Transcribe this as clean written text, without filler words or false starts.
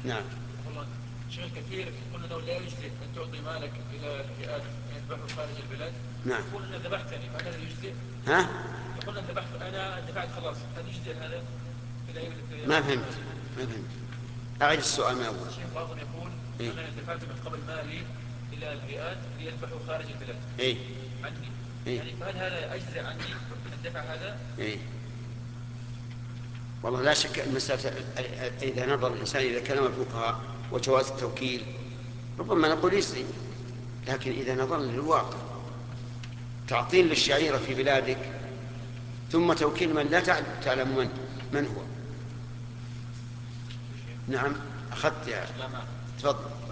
نعم. والله شيخ كثير يقول انه لا يجزئ ان تعطي مالك الى الفئات يذبحوا خارج البلاد. نعم. يقول انا ذبحتني فهل هذا يجزئ؟ ها؟ يقول انا ذبحت، انا دفعت خلاص، هل يجزئ هذا؟ ما فهمت. ما فهمت. أعيد السؤال من أول. الشيخ بعضهم يقول إيه؟ انا دفعت من قبل مالي الى الفئات ليذبحوا خارج البلاد إيه؟ عني. إيه؟ يعني فهل هذا اجزئ عني الدفع هذا؟ إيه؟ والله لا شك المسألة إذا نظر الإنسان إلى كلام الفقهاء وجواز التوكيل ربما نقول يجزي، لكن إذا نظرنا للواقع تعطيل للشعيرة في بلادك ثم توكيل من لا تعلم من هو. نعم. أخذت يا. تفضل.